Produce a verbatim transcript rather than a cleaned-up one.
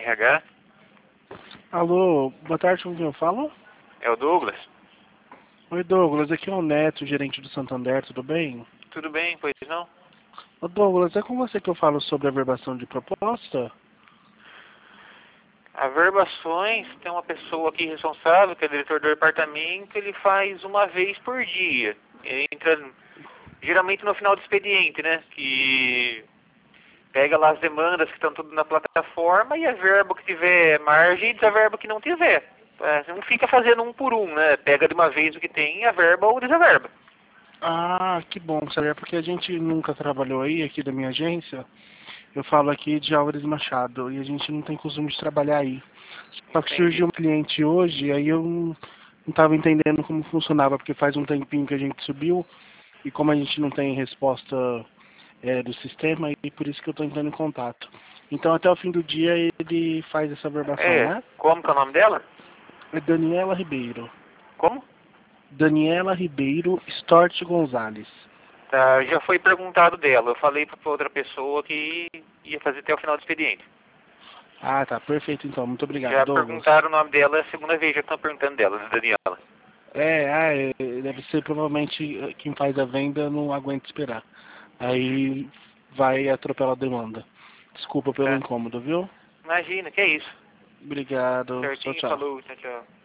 R H. Alô, boa tarde, com quem eu falo? É o Douglas? Oi, Douglas, aqui é o Neto, gerente do Santander, tudo bem? Tudo bem, pois não? Ô, Douglas, é com você que eu falo sobre a verbação de proposta? A verbações tem uma pessoa aqui responsável, que é diretor do departamento, ele faz uma vez por dia. Ele entra geralmente no final do expediente, né? Que pega lá as demandas que estão tudo na plataforma e a verba que tiver margem e a verba que não tiver. É, não fica fazendo um por um, né? Pega de uma vez o que tem, a verba ou desaverba. Ah, que bom, sabe? É porque a gente nunca trabalhou aí, aqui da minha agência. Eu falo aqui de Álvares Machado e a gente não tem costume de trabalhar aí. Só que Entendi. surgiu um cliente hoje, aí eu não estava entendendo como funcionava, porque faz um tempinho que a gente subiu e como a gente não tem resposta é, do sistema, e por isso que eu estou entrando em contato. Então até o fim do dia ele faz essa verbação, É, né? como que é o nome dela? É Daniela Ribeiro. Como? Daniela Ribeiro Stort Gonzalez. Tá, já foi perguntado dela. Eu falei para outra pessoa que ia fazer até o final do expediente. Ah, tá, perfeito então. Muito obrigado, Já Douglas. perguntaram o nome dela, é a segunda vez já estão perguntando dela, da Daniela. É, ah, é, deve ser provavelmente eh, quem faz a venda não aguenta esperar. Aí vai atropelar a demanda. Desculpa pelo Tá. incômodo, viu? Imagina, que é isso. Obrigado. Tchau, Certinho, tchau. falou, tchau, tchau.